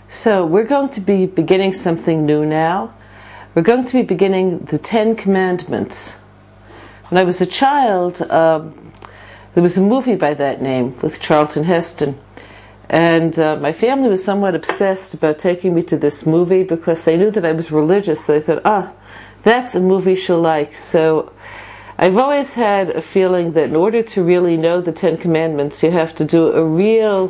So we're going to be beginning something new now. We're going to be beginning the 10 Commandments. When I was a child, there was a movie by that name with Charlton Heston. And my family was somewhat obsessed about taking me to this movie because they knew that I was religious. So they thought, that's a movie she'll like. So I've always had a feeling that in order to really know the 10 Commandments, you have to do a real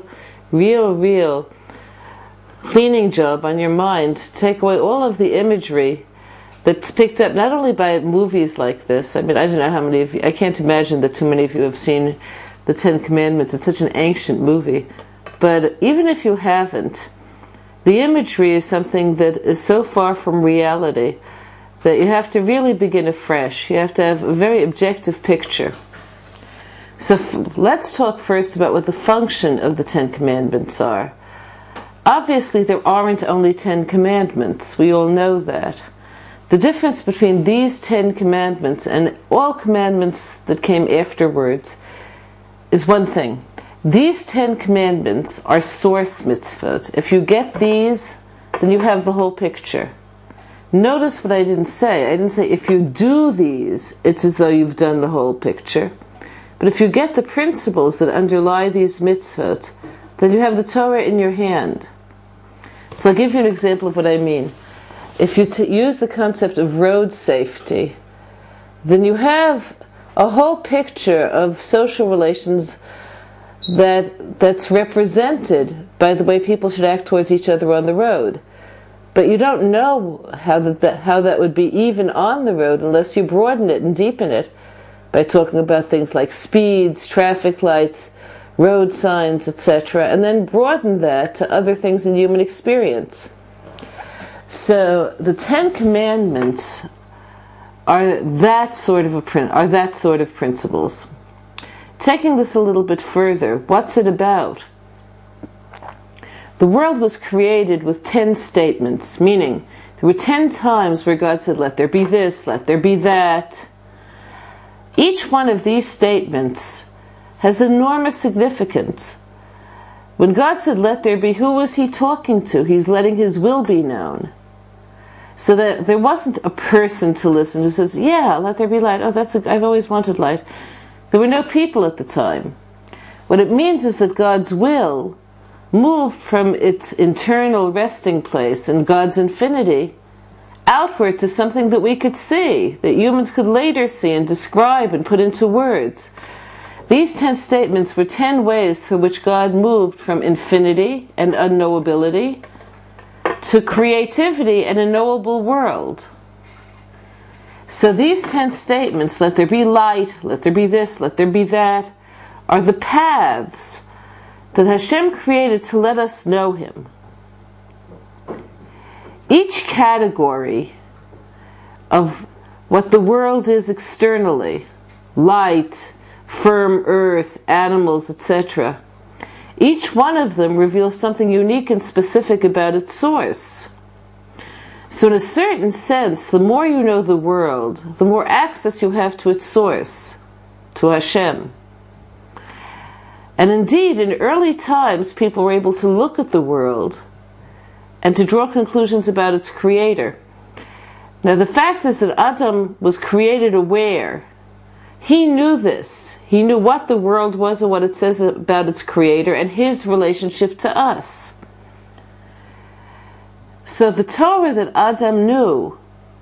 cleaning job on your mind to take away all of the imagery that's picked up not only by movies like this. I mean, I don't know how many of you, I can't imagine that too many of you have seen the 10 Commandments. It's such an ancient movie. But even if you haven't, the imagery is something that is so far from reality that you have to really begin afresh. You have to have a very objective picture. So let's talk first about what the function of the 10 Commandments are. Obviously, there aren't only 10 commandments. We all know that. The difference between these 10 commandments and all commandments that came afterwards is one thing. These 10 commandments are source mitzvot. If you get these, then you have the whole picture. Notice what I didn't say. I didn't say if you do these, it's as though you've done the whole picture. But if you get the principles that underlie these mitzvot, then you have the Torah in your hand. So I'll give you an example of what I mean. If you use the concept of road safety, then you have a whole picture of social relations that's represented by the way people should act towards each other on the road. But you don't know how that would be even on the road unless you broaden it and deepen it by talking about things like speeds, traffic lights, road signs, etc., and then broaden that to other things in human experience. So the 10 Commandments are that sort of principles. Taking this a little bit further, what's it about? The world was created with 10 statements, meaning there were 10 times where God said, let there be this, let there be that. Each one of these statements has enormous significance. When God said, let there be, who was he talking to? He's letting his will be known. So that there wasn't a person to listen who says, yeah, let there be light. Oh, I've always wanted light. There were no people at the time. What it means is that God's will moved from its internal resting place in God's infinity outward to something that we could see, that humans could later see and describe and put into words. These 10 statements were 10 ways through which God moved from infinity and unknowability to creativity and a knowable world. So these 10 statements, let there be light, let there be this, let there be that, are the paths that Hashem created to let us know Him. Each category of what the world is externally, light, firm earth, animals, etc., each one of them reveals something unique and specific about its source. So in a certain sense, the more you know the world, the more access you have to its source, to Hashem. And indeed, in early times, people were able to look at the world and to draw conclusions about its creator. Now, the fact is that Adam was created aware. He knew this. He knew what the world was and what it says about its creator and his relationship to us. So the Torah that Adam knew,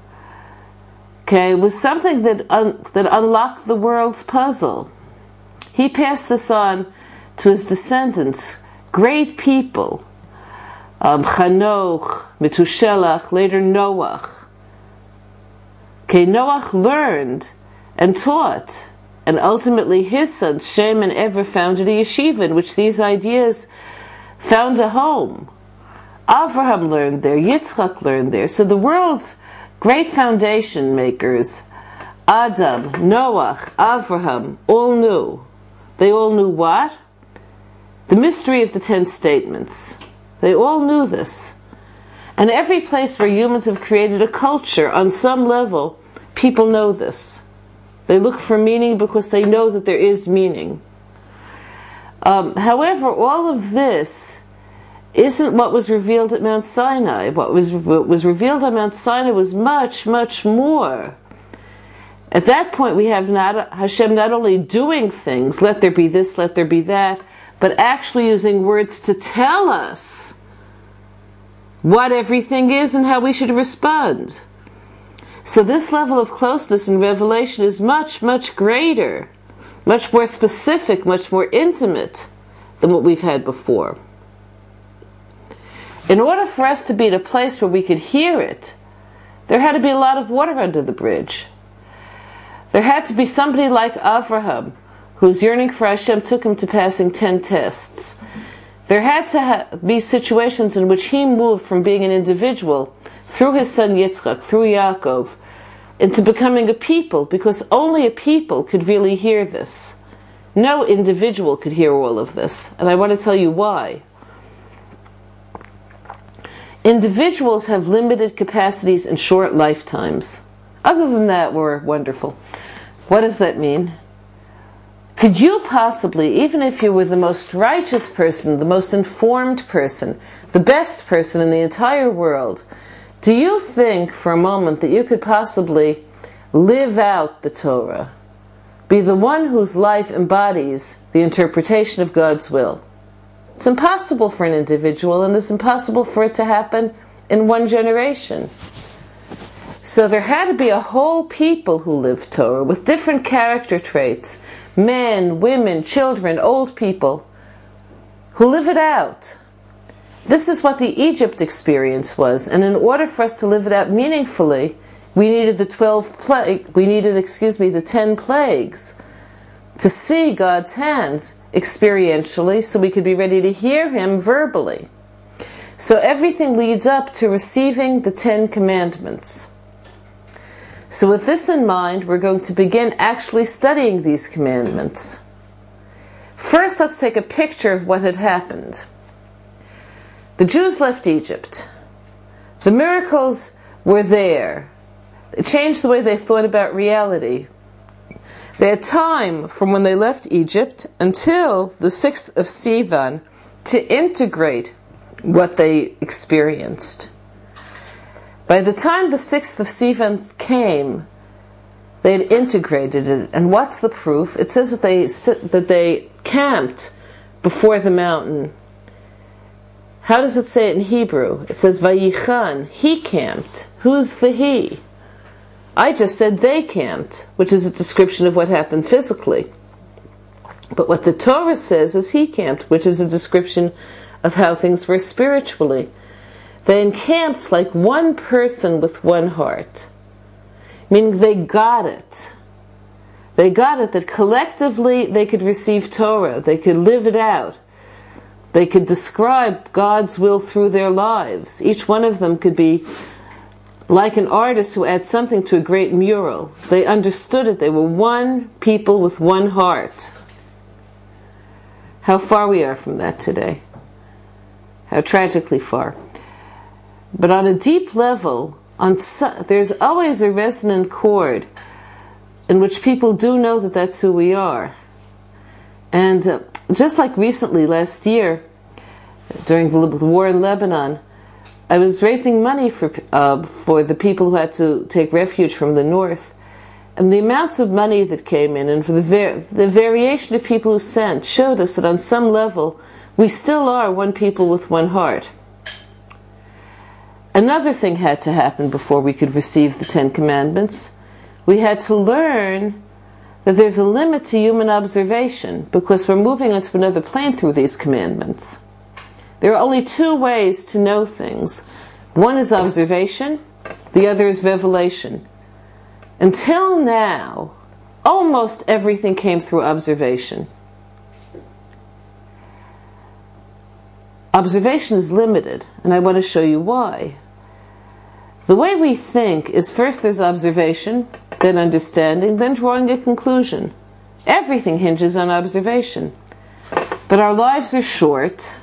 was something that unlocked the world's puzzle. He passed this on to his descendants, great people, Chanoch, Metushelach, later Noach. Noach learned and taught, and ultimately his sons, Shem and Ever, founded a yeshiva in which these ideas found a home. Avraham learned there, Yitzchak learned there. So the world's great foundation makers, Adam, Noach, Avraham, all knew. They all knew what? The mystery of the 10 statements. They all knew this. And every place where humans have created a culture, on some level, people know this. They look for meaning because they know that there is meaning. However, all of this isn't what was revealed at Mount Sinai. What was revealed on Mount Sinai was much, much more. At that point, we have Hashem not only doing things, let there be this, let there be that, but actually using words to tell us what everything is and how we should respond. So this level of closeness in Revelation is much, much greater, much more specific, much more intimate than what we've had before. In order for us to be in a place where we could hear it, there had to be a lot of water under the bridge. There had to be somebody like Avraham, whose yearning for Hashem took him to passing 10 tests. There had to be situations in which he moved from being an individual through his son Yitzchak, through Yaakov, into becoming a people, because only a people could really hear this. No individual could hear all of this, and I want to tell you why. Individuals have limited capacities and short lifetimes. Other than that, we're wonderful. What does that mean? Could you possibly, even if you were the most righteous person, the most informed person, the best person in the entire world, do you think for a moment that you could possibly live out the Torah, be the one whose life embodies the interpretation of God's will? It's impossible for an individual, and it's impossible for it to happen in one generation. So there had to be a whole people who lived Torah with different character traits, men, women, children, old people, who live it out. This is what the Egypt experience was, and in order for us to live it out meaningfully, we needed the 10 plagues to see God's hands experientially, so we could be ready to hear Him verbally. So everything leads up to receiving the 10 commandments. So with this in mind, we're going to begin actually studying these commandments. First, let's take a picture of what had happened. The Jews left Egypt. The miracles were there. It changed the way they thought about reality. They had time from when they left Egypt until the 6th of Sivan to integrate what they experienced. By the time the 6th of Sivan came, they had integrated it. And what's the proof? It says that they camped before the mountain. How does it say it in Hebrew? It says Vayichan, he camped. Who's the he? I just said they camped, which is a description of what happened physically. But what the Torah says is he camped, which is a description of how things were spiritually. They encamped like one person with one heart. Meaning they got it. They got it that collectively they could receive Torah. They could live it out. They could describe God's will through their lives. Each one of them could be like an artist who adds something to a great mural. They understood it. They were one people with one heart. How far we are from that today. How tragically far. But on a deep level, there's always a resonant chord in which people do know that that's who we are. And just like recently, last year, during the war in Lebanon, I was raising money for the people who had to take refuge from the north. And the amounts of money that came in, and for the variation of people who sent, showed us that on some level, we still are one people with one heart. Another thing had to happen before we could receive the 10 Commandments. We had to learn that there's a limit to human observation, because we're moving onto another plane through these commandments. There are only 2 ways to know things. One is observation, the other is revelation. Until now, almost everything came through observation. Observation is limited, and I want to show you why. The way we think is first there's observation, then understanding, then drawing a conclusion. Everything hinges on observation. But our lives are short.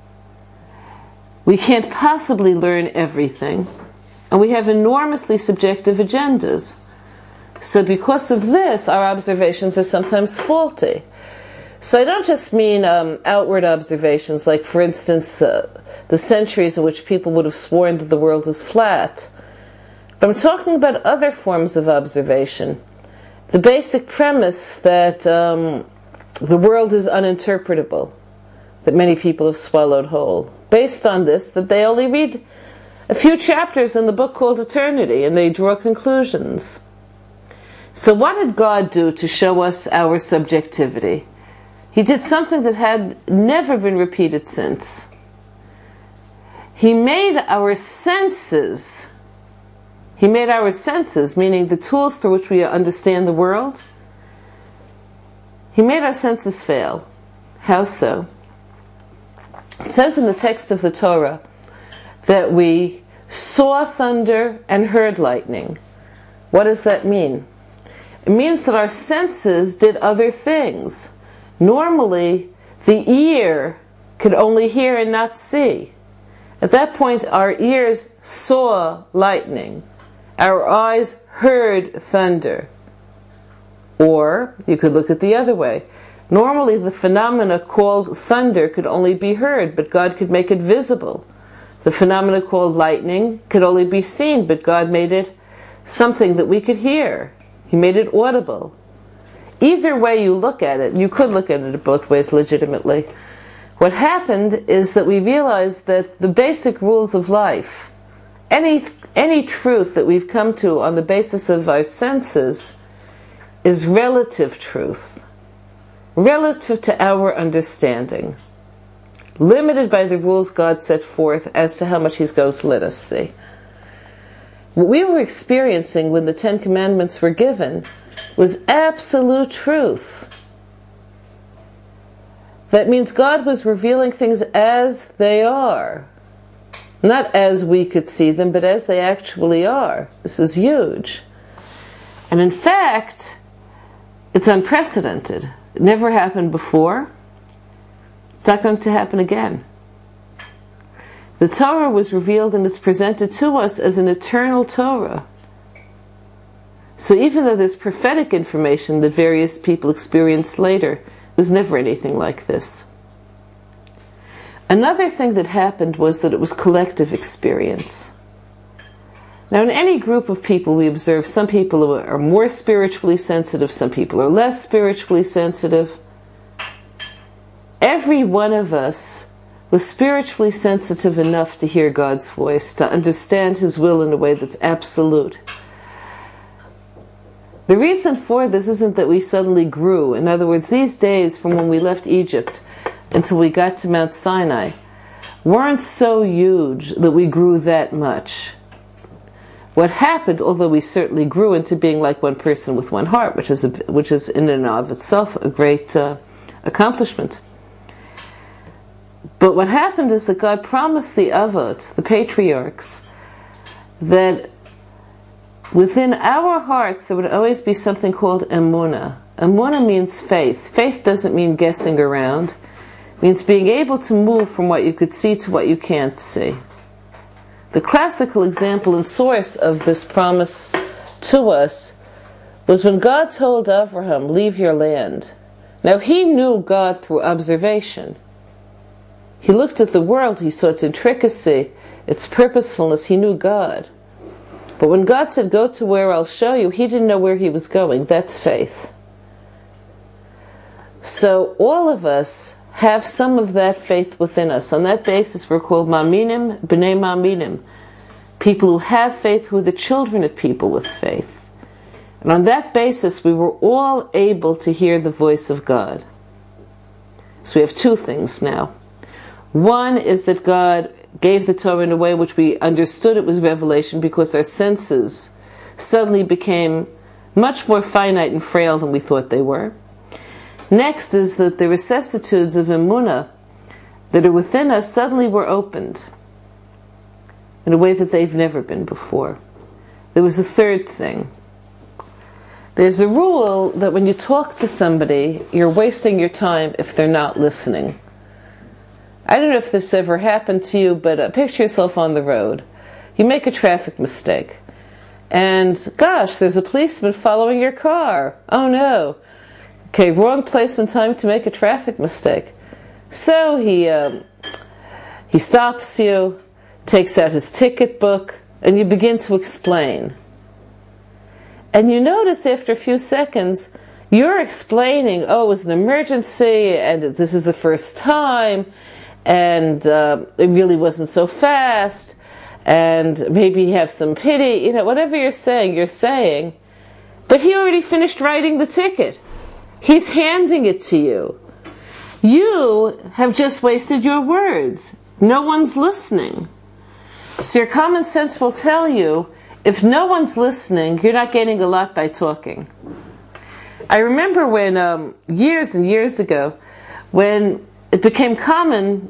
We can't possibly learn everything. And we have enormously subjective agendas. So because of this, our observations are sometimes faulty. So I don't just mean outward observations, like, for instance, the centuries in which people would have sworn that the world is flat. But I'm talking about other forms of observation. The basic premise that the world is uninterpretable, that many people have swallowed whole. Based on this, that they only read a few chapters in the book called Eternity, and they draw conclusions. So what did God do to show us our subjectivity? He did something that had never been repeated since. He made our senses, meaning the tools through which we understand the world, he made our senses fail. How so? It says in the text of the Torah that we saw thunder and heard lightning. What does that mean? It means that our senses did other things. Normally, the ear could only hear and not see. At that point, our ears saw lightning. Our eyes heard thunder. Or, you could look at the other way. Normally, the phenomena called thunder could only be heard, but God could make it visible. The phenomena called lightning could only be seen, but God made it something that we could hear. He made it audible. Either way you look at it, you could look at it both ways legitimately. What happened is that we realized that the basic rules of life, any truth that we've come to on the basis of our senses, is relative truth, relative to our understanding, limited by the rules God set forth as to how much He's going to let us see. What we were experiencing when the Ten Commandments were given was absolute truth. That means God was revealing things as they are. Not as we could see them, but as they actually are. This is huge. And in fact, it's unprecedented. It never happened before. It's not going to happen again. The Torah was revealed and it's presented to us as an eternal Torah. So even though there's prophetic information that various people experienced later, it was never anything like this. Another thing that happened was that it was collective experience. Now in any group of people we observe, some people are more spiritually sensitive, some people are less spiritually sensitive. Every one of us was spiritually sensitive enough to hear God's voice, to understand His will in a way that's absolute. The reason for this isn't that we suddenly grew. In other words, these days from when we left Egypt until we got to Mount Sinai weren't so huge that we grew that much. What happened, although we certainly grew into being like one person with one heart, which is in and of itself a great accomplishment. But what happened is that God promised the Avot, the patriarchs, that within our hearts there would always be something called emunah. Emunah means faith. Faith doesn't mean guessing around. It means being able to move from what you could see to what you can't see. The classical example and source of this promise to us was when God told Abraham, leave your land. Now he knew God through observation. He looked at the world, he saw its intricacy, its purposefulness, he knew God. But when God said, go to where I'll show you, he didn't know where he was going. That's faith. So all of us have some of that faith within us. On that basis we're called Ma'aminim, B'nai Ma'aminim. People who have faith, who are the children of people with faith. And on that basis we were all able to hear the voice of God. So we have two things now. One is that God gave the Torah in a way which we understood it was revelation because our senses suddenly became much more finite and frail than we thought they were. Next is that the vicissitudes of emunah that are within us suddenly were opened in a way that they've never been before. There was a third thing. There's a rule that when you talk to somebody, you're wasting your time if they're not listening. I don't know if this ever happened to you, but picture yourself on the road. You make a traffic mistake. And gosh, there's a policeman following your car. Oh no. Okay, wrong place and time to make a traffic mistake. So he stops you, takes out his ticket book, and you begin to explain. And you notice after a few seconds, you're explaining, oh, it was an emergency, and this is the first time, and it really wasn't so fast, and maybe you have some pity, whatever you're saying. But he already finished writing the ticket. He's handing it to you. You have just wasted your words. No one's listening. So your common sense will tell you, if no one's listening, you're not gaining a lot by talking. I remember when, years and years ago, when it became common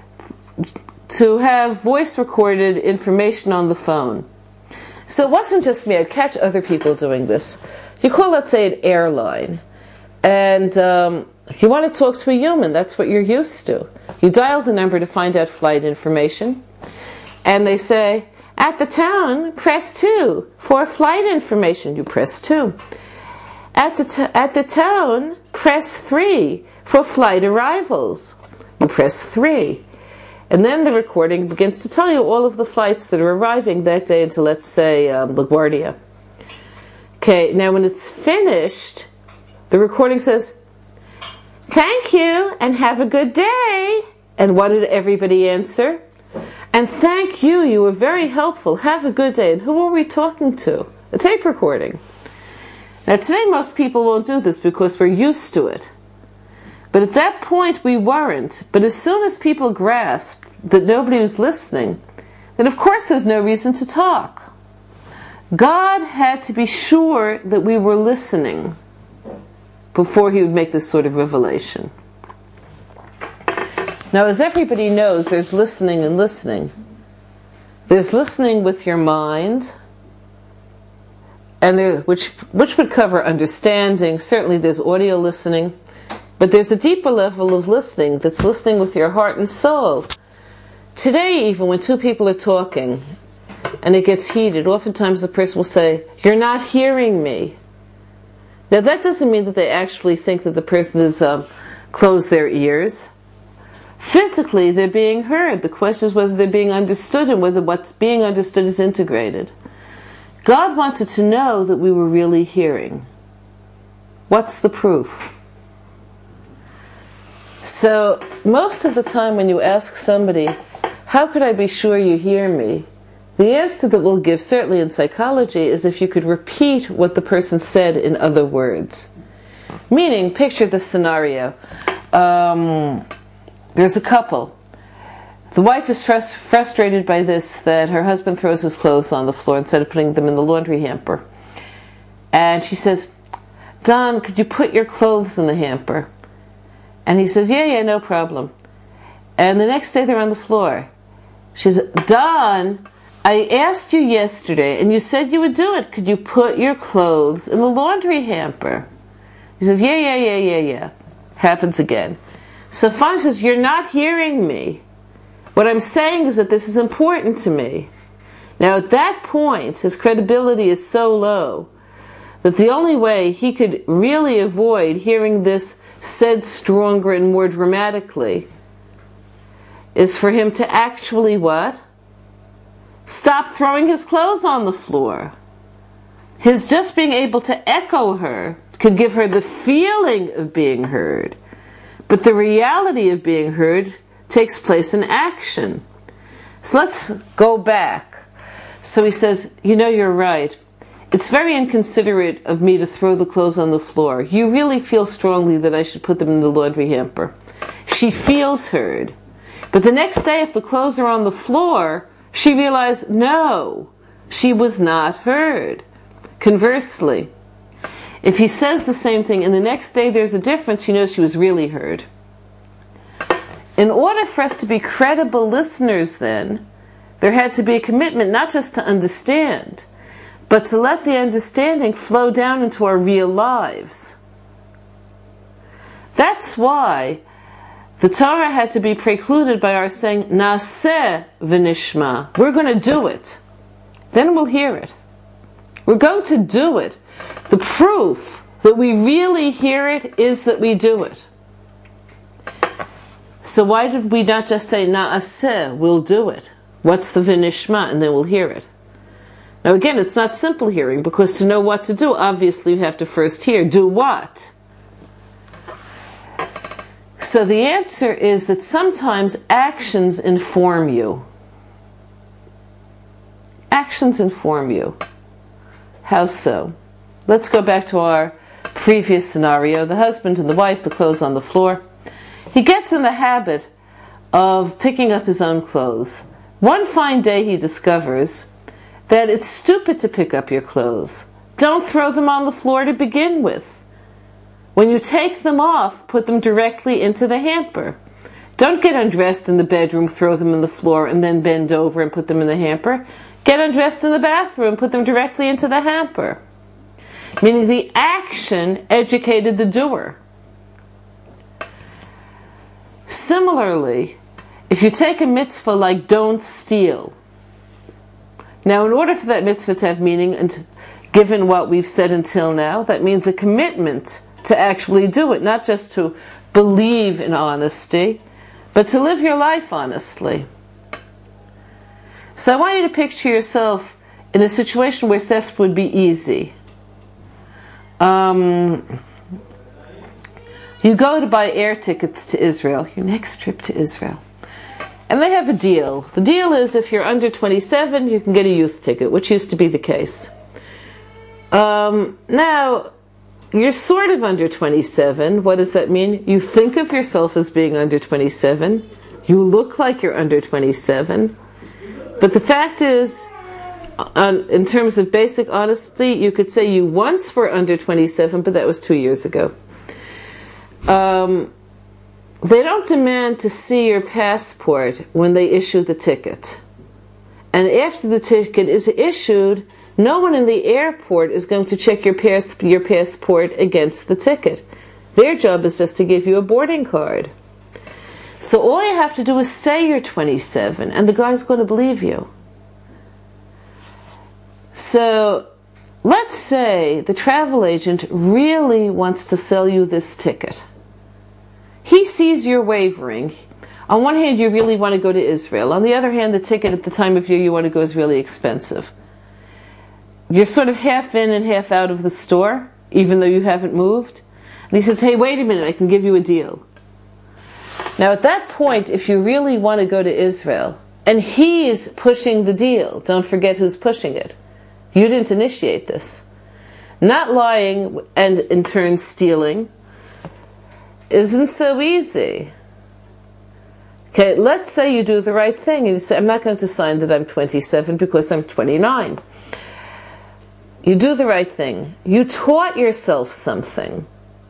to have voice recorded information on the phone. So it wasn't just me, I'd catch other people doing this. You call, let's say, an airline, and you want to talk to a human, that's what you're used to. You dial the number to find out flight information, and they say, at the town, press 2. For flight information, you press 2. At the town, press 3. For flight arrivals, you press 3. And then the recording begins to tell you all of the flights that are arriving that day into, let's say, LaGuardia. Okay, now when it's finished, the recording says, thank you and have a good day. And what did everybody answer? And thank you, you were very helpful, have a good day. And who are we talking to? A tape recording. Now today most people won't do this because we're used to it. But at that point we weren't. But as soon as people grasped that nobody was listening, then of course there's no reason to talk. God had to be sure that we were listening before he would make this sort of revelation. Now, as everybody knows, there's listening and listening. There's listening with your mind, and which would cover understanding. Certainly there's audio listening. But there's a deeper level of listening that's listening with your heart and soul. Today, even when two people are talking and it gets heated, oftentimes the person will say, you're not hearing me. Now that doesn't mean that they actually think that the person has closed their ears. Physically, they're being heard. The question is whether they're being understood and whether what's being understood is integrated. God wanted to know that we were really hearing. What's the proof? So, most of the time when you ask somebody, how could I be sure you hear me? The answer that we'll give, certainly in psychology, is if you could repeat what the person said in other words. Meaning, picture this scenario. There's a couple. The wife is frustrated by this, that her husband throws his clothes on the floor instead of putting them in the laundry hamper. And she says, Don, could you put your clothes in the hamper? And he says, yeah, no problem. And the next day they're on the floor. She says, Don, I asked you yesterday and you said you would do it. Could you put your clothes in the laundry hamper? He says, yeah. Happens again. So finally says, you're not hearing me. What I'm saying is that this is important to me. Now at that point, his credibility is so low that the only way he could really avoid hearing this said stronger and more dramatically is for him to actually what? Stop throwing his clothes on the floor. His just being able to echo her could give her the feeling of being heard. But the reality of being heard takes place in action. So let's go back. So he says, you're right. It's very inconsiderate of me to throw the clothes on the floor. You really feel strongly that I should put them in the laundry hamper. She feels heard. But the next day, if the clothes are on the floor, she realized, no, she was not heard. Conversely, if he says the same thing and the next day there's a difference, she knows she was really heard. In order for us to be credible listeners then, there had to be a commitment not just to understand, but to let the understanding flow down into our real lives. That's why the Torah had to be precluded by our saying, Naseh v'nishma. We're going to do it. Then we'll hear it. We're going to do it. The proof that we really hear it is that we do it. So why did we not just say na'aseh, we'll do it? What's the v'nishma, and then we'll hear it? Now again, it's not simple hearing, because to know what to do, obviously you have to first hear. Do what? So the answer is that sometimes actions inform you. Actions inform you. How so? Let's go back to our previous scenario. The husband and the wife, the clothes on the floor. He gets in the habit of picking up his own clothes. One fine day he discovers that it's stupid to pick up your clothes. Don't throw them on the floor to begin with. When you take them off, put them directly into the hamper. Don't get undressed in the bedroom, throw them on the floor, and then bend over and put them in the hamper. Get undressed in the bathroom, put them directly into the hamper. Meaning the action educated the doer. Similarly, if you take a mitzvah like don't steal. Now, in order for that mitzvah to have meaning, and given what we've said until now, that means a commitment to actually do it, not just to believe in honesty, but to live your life honestly. So I want you to picture yourself in a situation where theft would be easy. You go to buy air tickets to Israel, your next trip to Israel. And they have a deal. The deal is if you're under 27, you can get a youth ticket, which used to be the case. Now, you're sort of under 27. What does that mean? You think of yourself as being under 27. You look like you're under 27. But the fact is, in terms of basic honesty, you could say you once were under 27, but that was 2 years ago. They don't demand to see your passport when they issue the ticket. And after the ticket is issued, no one in the airport is going to check your passport against the ticket. Their job is just to give you a boarding card. So all you have to do is say you're 27, and the guy's going to believe you. So let's say the travel agent really wants to sell you this ticket. He sees you're wavering. On one hand, you really want to go to Israel. On the other hand, the ticket at the time of year you want to go is really expensive. You're sort of half in and half out of the store, even though you haven't moved. And he says, hey, wait a minute, I can give you a deal. Now at that point, if you really want to go to Israel, and he's pushing the deal, don't forget who's pushing it. You didn't initiate this. Not lying and in turn stealing isn't so easy. Okay, let's say you do the right thing and you say, I'm not going to sign that I'm 27 because I'm 29. You do the right thing. You taught yourself something.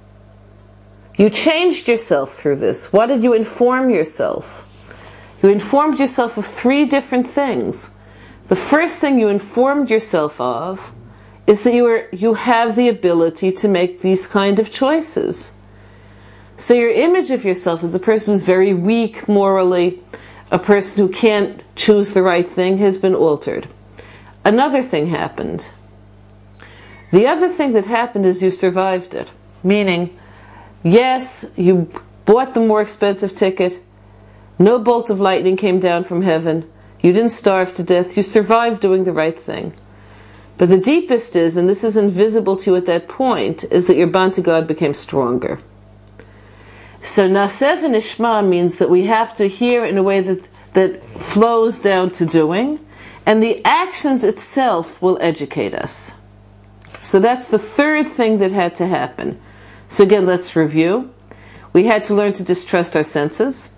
You changed yourself through this. What did you inform yourself? You informed yourself of 3 different things. The first thing you informed yourself of is that you have the ability to make these kind of choices. So your image of yourself as a person who's very weak morally, a person who can't choose the right thing, has been altered. Another thing happened. The other thing that happened is you survived it. Meaning, yes, you bought the more expensive ticket. No bolt of lightning came down from heaven. You didn't starve to death. You survived doing the right thing. But the deepest is, and this is invisible to you at that point, is that your bond to God became stronger. So Naseh v'nishma means that we have to hear in a way that flows down to doing, and the actions itself will educate us. So that's the third thing that had to happen. So again, let's review. We had to learn to distrust our senses.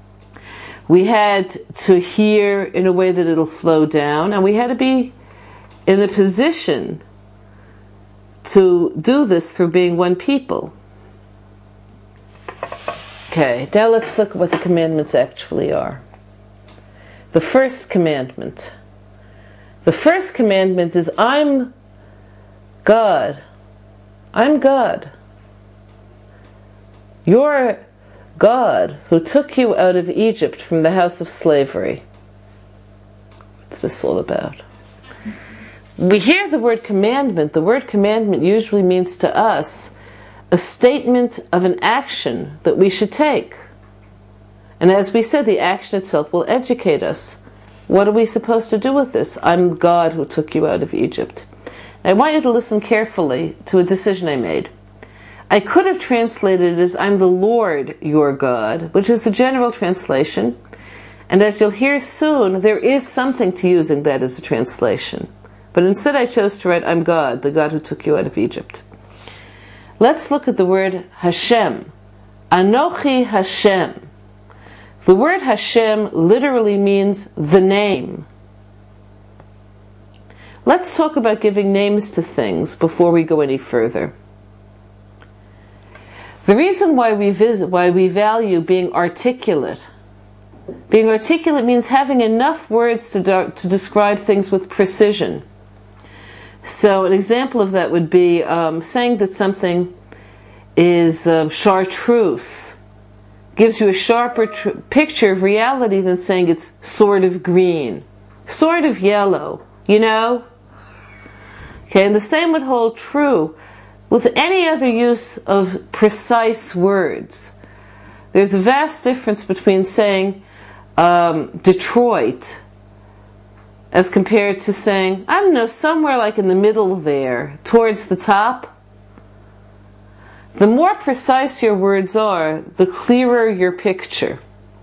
We had to hear in a way that it'll flow down, and we had to be in the position to do this through being one people. Okay, now let's look at what the commandments actually are. The first commandment. The first commandment is, I'm God. I'm God. You're God who took you out of Egypt from the house of slavery. What's this all about? we hear the word commandment, the word commandment usually means to us a statement of an action that we should take. And as we said, the action itself will educate us. What are we supposed to do with this? I'm God who took you out of Egypt. I want you to listen carefully to a decision I made. I could have translated it as I'm the Lord your God, which is the general translation. And as you'll hear soon, there is something to using that as a translation. But instead I chose to write, I'm God, the God who took you out of Egypt. Let's look at the word Hashem. Anochi Hashem. The word Hashem literally means the name. Let's talk about giving names to things before we go any further. The reason why we value being articulate. Being articulate means having enough words to describe things with precision. So an example of that would be saying that something is chartreuse. Gives you a sharper picture of reality than saying it's sort of green, sort of yellow, you know? Okay, and the same would hold true with any other use of precise words. There's a vast difference between saying Detroit as compared to saying, I don't know, somewhere like in the middle there, towards the top. The more precise your words are, the clearer your picture.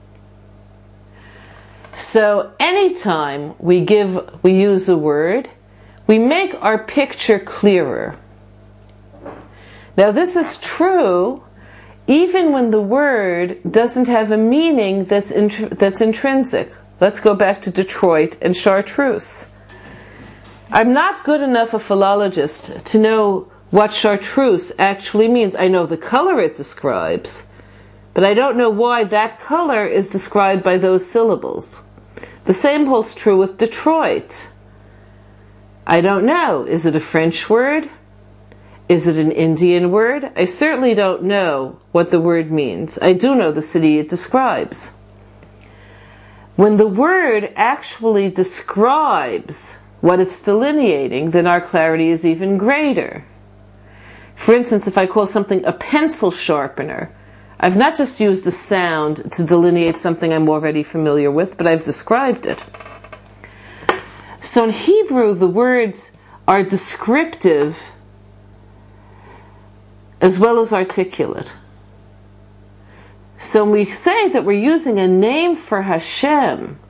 So anytime we use a word, we make our picture clearer. Now this is true even when the word doesn't have a meaning that's intrinsic. Let's go back to Detroit and chartreuse. I'm not good enough a philologist to know what chartreuse actually means. I know the color it describes, but I don't know why that color is described by those syllables. The same holds true with Detroit. I don't know. Is it a French word? Is it an Indian word? I certainly don't know what the word means. I do know the city it describes. When the word actually describes what it's delineating, then our clarity is even greater. For instance, if I call something a pencil sharpener, I've not just used a sound to delineate something I'm already familiar with, but I've described it. So in Hebrew, the words are descriptive as well as articulate. So when we say that we're using a name for Hashem,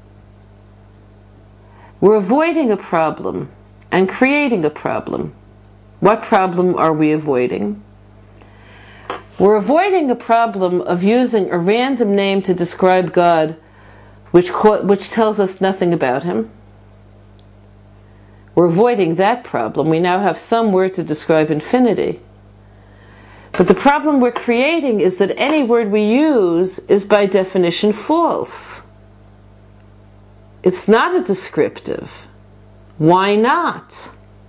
we're avoiding a problem and creating a problem. What problem are we avoiding? We're avoiding a problem of using a random name to describe God, which tells us nothing about Him. We're avoiding that problem. We now have some word to describe infinity. But the problem we're creating is that any word we use is by definition false. It's not a descriptive. Why not?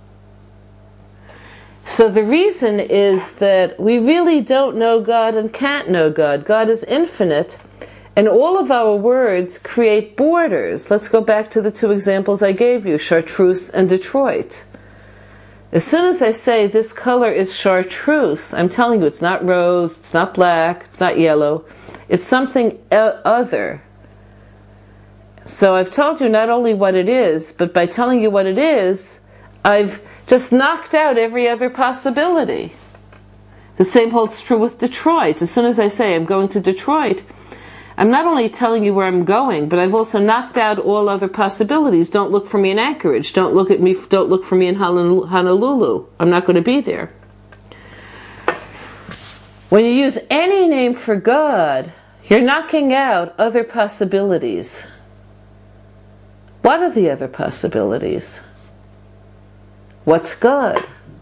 So the reason is that we really don't know God and can't know God. God is infinite, and all of our words create borders. Let's go back to the two examples I gave you, chartreuse and Detroit. As soon as I say this color is chartreuse, I'm telling you it's not rose, it's not black, it's not yellow. It's something other. So I've told you not only what it is, but by telling you what it is, I've just knocked out every other possibility. The same holds true with Detroit. As soon as I say I'm going to Detroit, I'm not only telling you where I'm going, but I've also knocked out all other possibilities. Don't look for me in Anchorage. Don't look for me in Honolulu. I'm not going to be there. When you use any name for God, you're knocking out other possibilities. What are the other possibilities? What's God?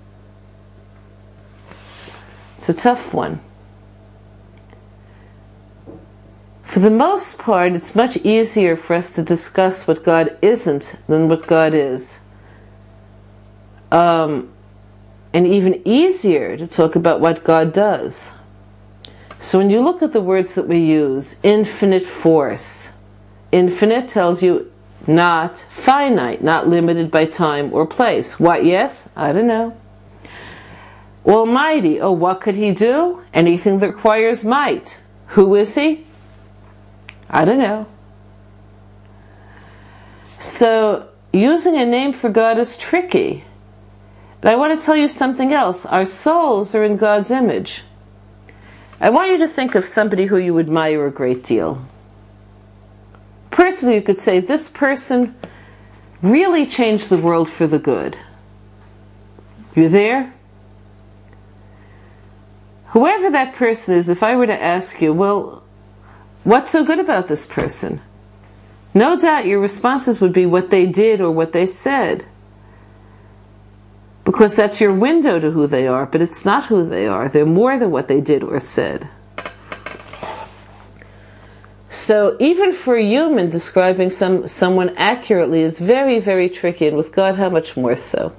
It's a tough one. For the most part, it's much easier for us to discuss what God isn't than what God is. And even easier to talk about what God does. So when you look at the words that we use, infinite force. Infinite tells you not finite, not limited by time or place. What, yes? I don't know. Almighty, oh, what could he do? Anything that requires might. Who is he? I don't know. So, using a name for God is tricky. And I want to tell you something else. Our souls are in God's image. I want you to think of somebody who you admire a great deal. Personally, you could say, this person really changed the world for the good. You there? Whoever that person is, if I were to ask you, well, what's so good about this person? No doubt your responses would be what they did or what they said. Because that's your window to who they are, but it's not who they are. They're more than what they did or said. So even for a human, describing someone accurately is very, very tricky, and with God, how much more so?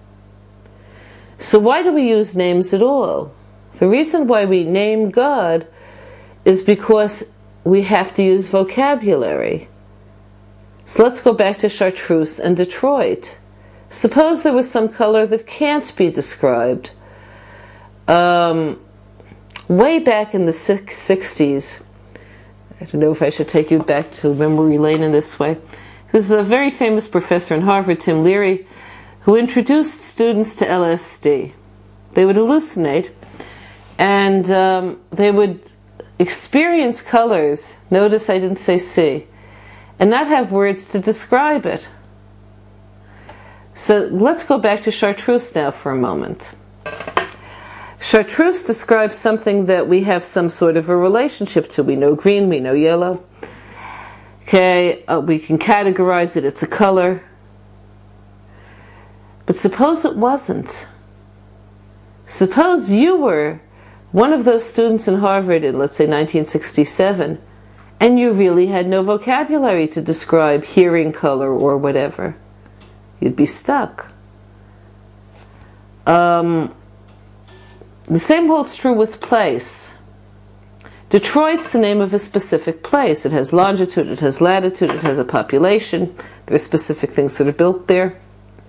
So why do we use names at all? The reason why we name God is because we have to use vocabulary. So let's go back to chartreuse and Detroit. Suppose there was some color that can't be described. Way back in the 60s, I don't know if I should take you back to memory lane in this way. There's a very famous professor in Harvard, Tim Leary, who introduced students to LSD. They would hallucinate, and they would experience colors, notice I didn't say see, and not have words to describe it. So let's go back to chartreuse now for a moment. Chartreuse describes something that we have some sort of a relationship to. We know green, we know yellow. Okay, we can categorize it, it's a color. But suppose it wasn't. Suppose you were one of those students in Harvard in, let's say, 1967, and you really had no vocabulary to describe hearing color or whatever. You'd be stuck. The same holds true with place. Detroit's the name of a specific place. It has longitude, it has latitude, it has a population. There are specific things that are built there.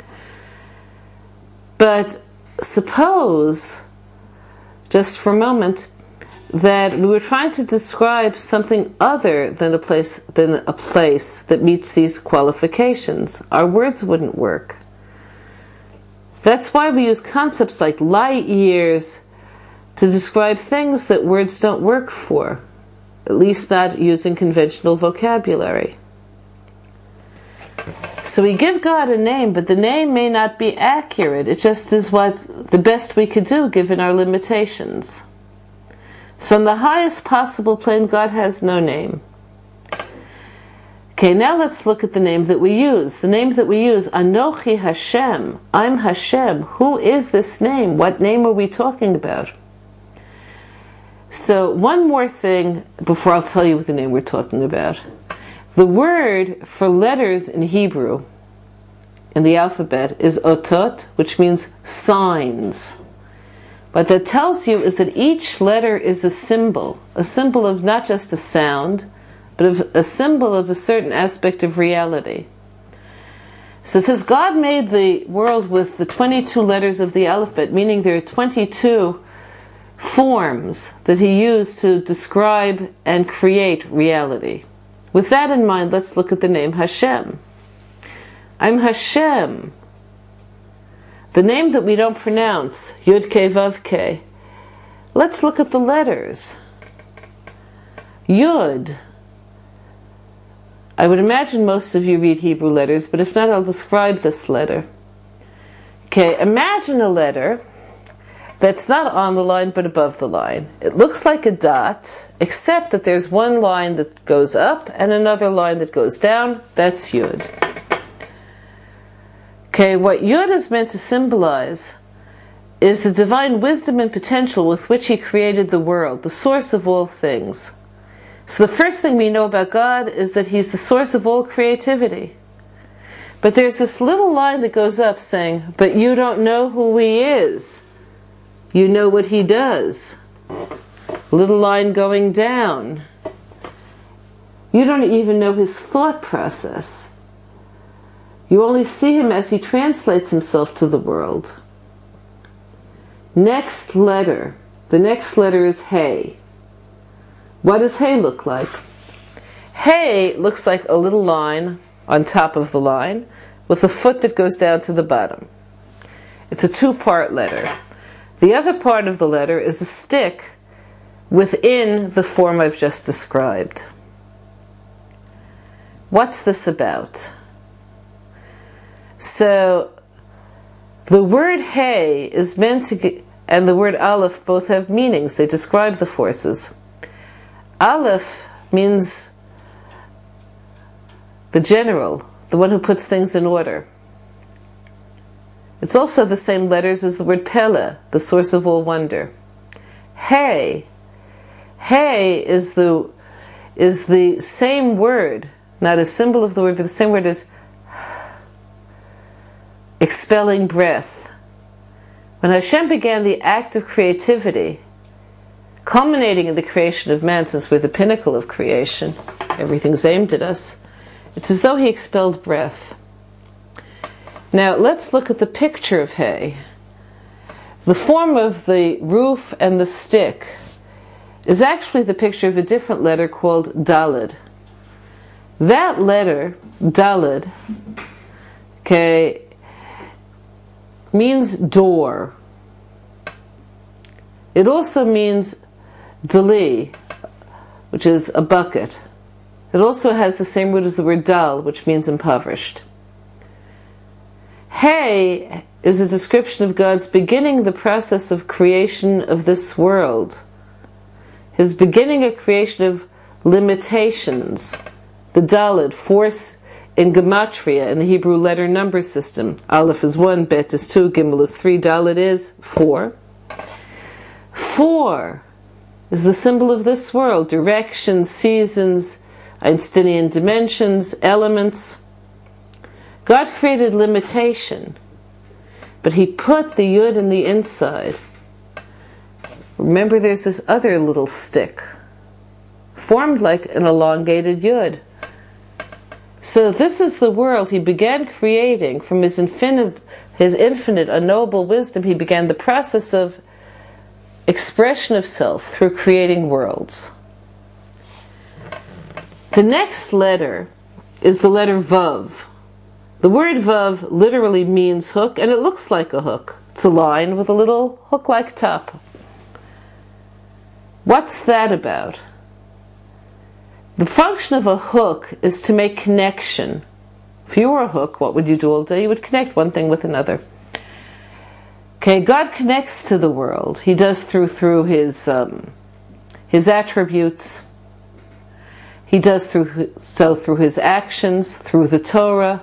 But suppose, just for a moment, that we were trying to describe something other than a place that meets these qualifications. Our words wouldn't work. That's why we use concepts like light years to describe things that words don't work for, at least not using conventional vocabulary. So we give God a name, but the name may not be accurate. It just is what the best we could do given our limitations. So on the highest possible plane, God has no name. Okay, now let's look at the name that we use. The name that we use, Anochi Hashem, I'm Hashem. Who is this name? What name are we talking about? So one more thing before I'll tell you what the name we're talking about. The word for letters in Hebrew, in the alphabet, is otot, which means signs. What that tells you is that each letter is a symbol of not just a sound, but of a symbol of a certain aspect of reality. So it says God made the world with the 22 letters of the alphabet, meaning there are 22 forms that he used to describe and create reality. With that in mind, let's look at the name Hashem. I'm Hashem. The name that we don't pronounce, Yud-Kei Vav-Kei. Let's look at the letters. Yud. I would imagine most of you read Hebrew letters, but if not, I'll describe this letter. Okay, imagine a letter that's not on the line but above the line. It looks like a dot, except that there's one line that goes up and another line that goes down. That's Yud. Okay, what Yud is meant to symbolize is the divine wisdom and potential with which he created the world, the source of all things. So the first thing we know about God is that he's the source of all creativity. But there's this little line that goes up saying, but you don't know who he is. You know what he does. Little line going down. You don't even know his thought process. You only see him as he translates himself to the world. Next letter. The next letter is Hey. What does Hey look like? Hey looks like a little line on top of the line with a foot that goes down to the bottom. It's a two-part letter. The other part of the letter is a stick within the form I've just described. What's this about? So, the word Hey is meant to, and the word Aleph both have meanings. They describe the forces. Aleph means the general, the one who puts things in order. It's also the same letters as the word Pele, the source of all wonder. Hey is the same word, not a symbol of the word, but the same word as expelling breath. When Hashem began the act of creativity, culminating in the creation of man, since we're the pinnacle of creation, everything's aimed at us, it's as though he expelled breath. Now let's look at the picture of Hey. The form of the roof and the stick is actually the picture of a different letter called Daled. That letter, Daled, okay, means door. It also means Dali, which is a bucket. It also has the same root as the word Dal, which means impoverished. Hey is a description of God's beginning the process of creation of this world. His beginning a creation of limitations. The Daled, force in Gematria, in the Hebrew letter number system. Aleph is 1, Bet is 2, Gimel is 3, Daled is 4. 4 is the symbol of this world. Direction, seasons, Einsteinian dimensions, elements. God created limitation, but he put the Yud in the inside. Remember, there's this other little stick, formed like an elongated Yud. So this is the world he began creating from his infinite, unknowable wisdom. He began the process of expression of self through creating worlds. The next letter is the letter Vav. The word Vav literally means hook, and it looks like a hook. It's a line with a little hook-like top. What's that about? The function of a hook is to make connection. If you were a hook, what would you do all day? You would connect one thing with another. Okay, God connects to the world. He does through his attributes. He does through his actions, through the Torah.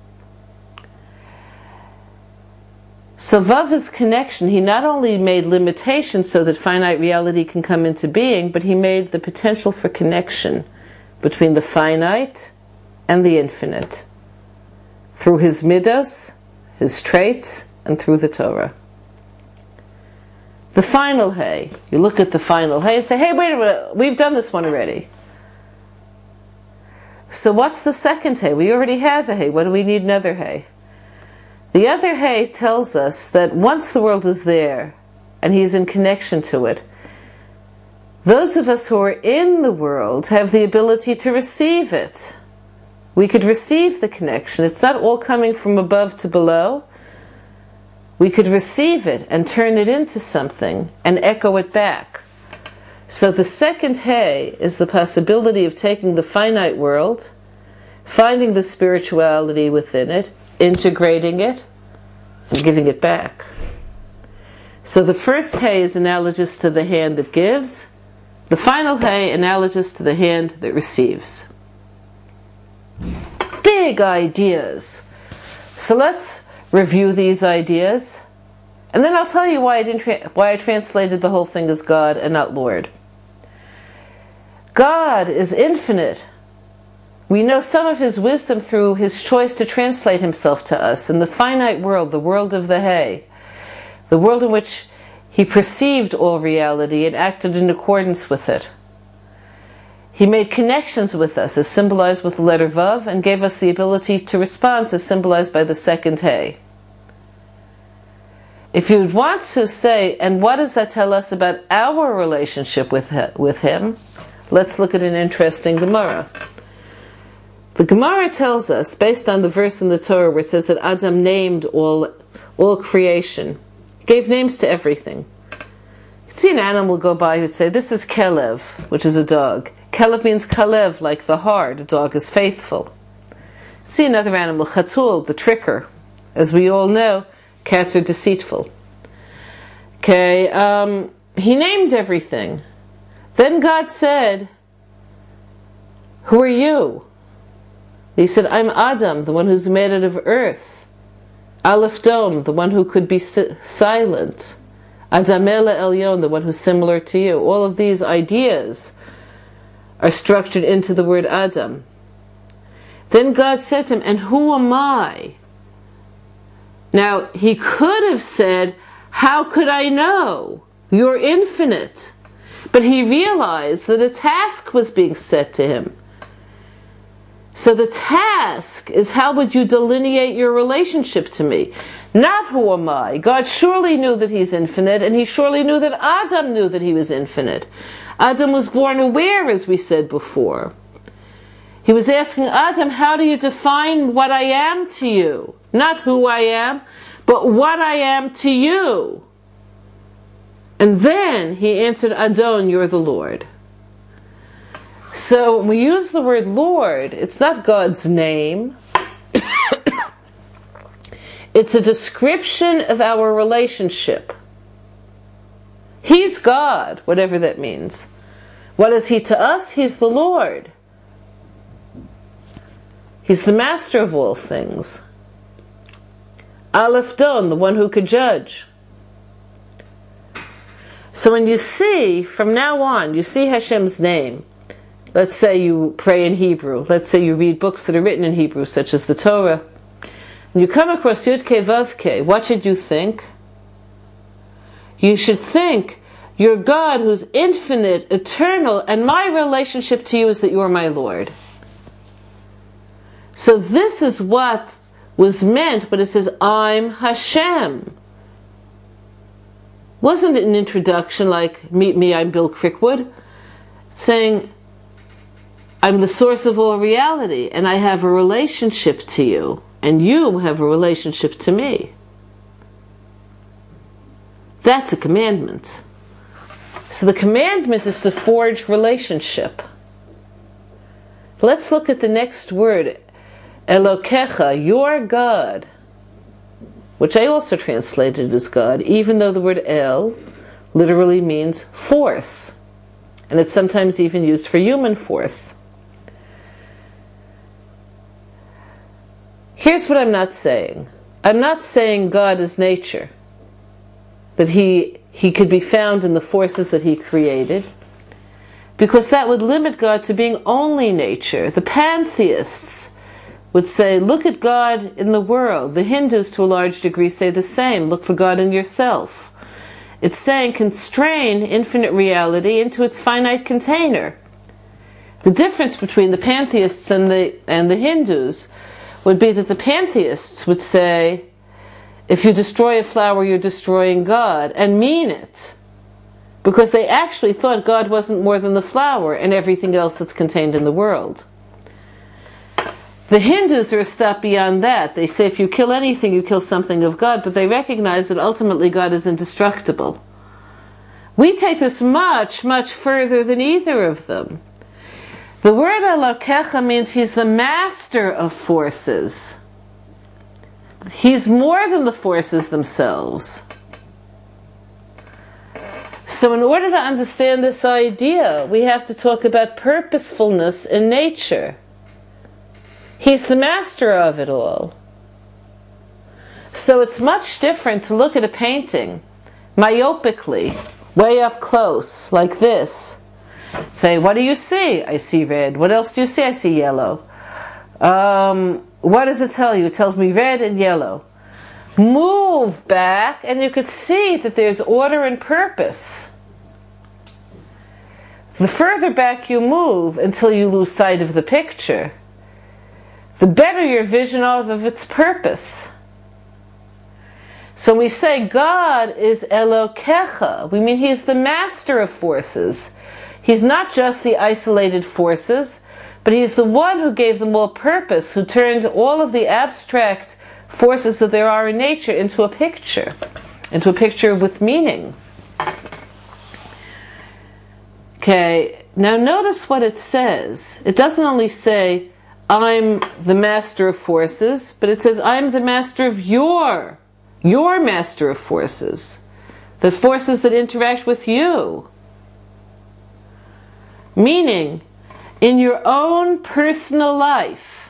So Vav is connection. He not only made limitations so that finite reality can come into being, but he made the potential for connection between the finite and the infinite through his midos, his traits, and through the Torah. The final Hey. You look at the final Hey and say, hey, wait a minute, we've done this one already. So what's the second Hey? We already have a Hey. What do we need another Hey? The other Hey tells us that once the world is there and he's in connection to it, those of us who are in the world have the ability to receive it. We could receive the connection. It's not all coming from above to below. We could receive it and turn it into something and echo it back. So the second Hey is the possibility of taking the finite world, finding the spirituality within it, integrating it, and giving it back. So the first Hey is analogous to the hand that gives. The final Hey analogous to the hand that receives. Big ideas. So let's review these ideas, and then I'll tell you why I translated the whole thing as God and not Lord. God is infinite. We know some of his wisdom through his choice to translate himself to us in the finite world, the world of the Hey, the world in which he perceived all reality and acted in accordance with it. He made connections with us, as symbolized with the letter Vav, and gave us the ability to respond, as symbolized by the second Hey. If you would want to say, and what does that tell us about our relationship with him? Let's look at an interesting Gemara. The Gemara tells us, based on the verse in the Torah where it says that Adam named all creation, gave names to everything. You'd see an animal go by, you'd say, this is Kelev, which is a dog. Kelev means Kalev, like the heart. A dog is faithful. You'd see another animal, Chatul, the tricker. As we all know, cats are deceitful. Okay, he named everything. Then God said, who are you? He said, I'm Adam, the one who's made out of earth. Aleph Dom, the one who could be silent. Adamela Elyon, the one who's similar to you. All of these ideas are structured into the word Adam. Then God said to him, and who am I? Now, he could have said, how could I know? You're infinite. But he realized that a task was being set to him. So the task is, how would you delineate your relationship to me? Not who am I. God surely knew that he's infinite, and he surely knew that Adam knew that he was infinite. Adam was born aware, as we said before. He was asking Adam, how do you define what I am to you? Not who I am, but what I am to you. And then he answered, Adon, you're the Lord. So when we use the word Lord, it's not God's name. It's a description of our relationship. He's God, whatever that means. What is he to us? He's the Lord. He's the master of all things. Aleph Don, the one who could judge. So when you see, from now on, you see Hashem's name. Let's say you pray in Hebrew. Let's say you read books that are written in Hebrew, such as the Torah. And you come across Yud-Kei Vav-Kei. What should you think? You should think, you're God who's infinite, eternal, and my relationship to you is that you're my Lord. So this is what was meant when it says, I'm Hashem. Wasn't it an introduction like, meet me, I'm Bill Crickwood? Saying, I'm the source of all reality, and I have a relationship to you, and you have a relationship to me. That's a commandment. So the commandment is to forge relationship. Let's look at the next word, Elokecha, your God, which I also translated as God, even though the word El literally means force, and it's sometimes even used for human force. Here's what I'm not saying. I'm not saying God is nature, that he could be found in the forces that he created, because that would limit God to being only nature. The pantheists would say, look at God in the world. The Hindus, to a large degree, say the same. Look for God in yourself. It's saying constrain infinite reality into its finite container. The difference between the pantheists and the Hindus would be that the pantheists would say, if you destroy a flower, you're destroying God, and mean it. Because they actually thought God wasn't more than the flower and everything else that's contained in the world. The Hindus are a step beyond that. They say if you kill anything, you kill something of God, but they recognize that ultimately God is indestructible. We take this much, much further than either of them. The word Elokecha means he's the master of forces. He's more than the forces themselves. So in order to understand this idea, we have to talk about purposefulness in nature. He's the master of it all. So it's much different to look at a painting myopically, way up close, like this. Say, what do you see? I see red. What else do you see? I see yellow. What does it tell you? It tells me red and yellow. Move back and you could see that there's order and purpose. the further back you move until you lose sight of the picture, the better your vision of its purpose. So when we say God is Elokecha, we mean He's the master of forces. He's not just the isolated forces, but He's the one who gave them all purpose, who turned all of the abstract forces that there are in nature into a picture with meaning. Okay, now notice what it says. It doesn't only say, I'm the master of forces, but it says, I'm the master of your master of forces. The forces that interact with you. Meaning, in your own personal life,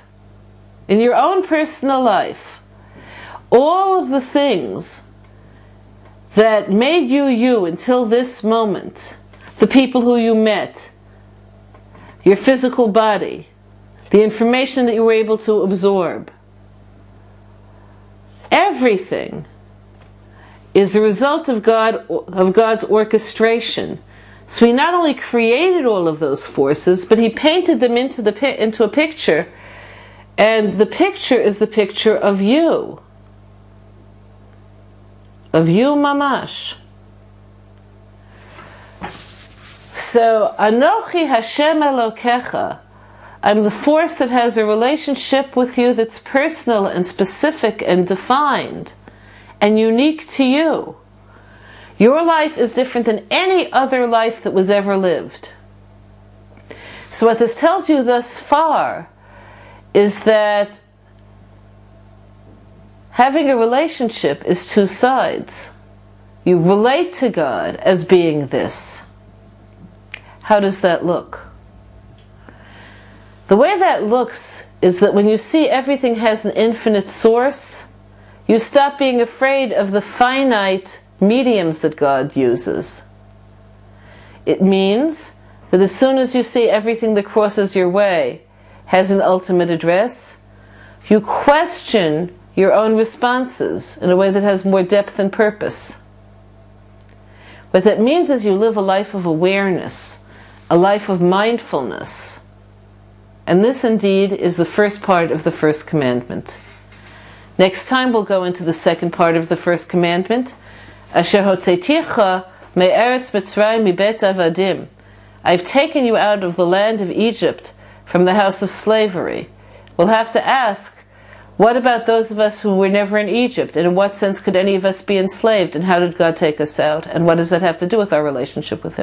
all of the things that made you you until this moment, the people who you met, your physical body, the information that you were able to absorb, everything is a result of God's orchestration. So He not only created all of those forces, but He painted them into a picture, and the picture is the picture of you. Of you mamash. So, Anochi Hashem Elokecha, I'm the force that has a relationship with you that's personal and specific and defined and unique to you. Your life is different than any other life that was ever lived. So what this tells you thus far is that having a relationship is two sides. You relate to God as being this. How does that look? The way that looks is that when you see everything has an infinite source, you stop being afraid of the finite mediums that God uses. It means that as soon as you see everything that crosses your way has an ultimate address, you question your own responses in a way that has more depth and purpose. What that means is you live a life of awareness, a life of mindfulness. And this indeed is the first part of the first commandment. Next time we'll go into the second part of the first commandment. Asher hotzeiticha me'eretz Mitzrayim mibet avadim. I've taken you out of the land of Egypt, from the house of slavery. We'll have to ask, what about those of us who were never in Egypt? And in what sense could any of us be enslaved? And how did God take us out? And what does that have to do with our relationship with Him?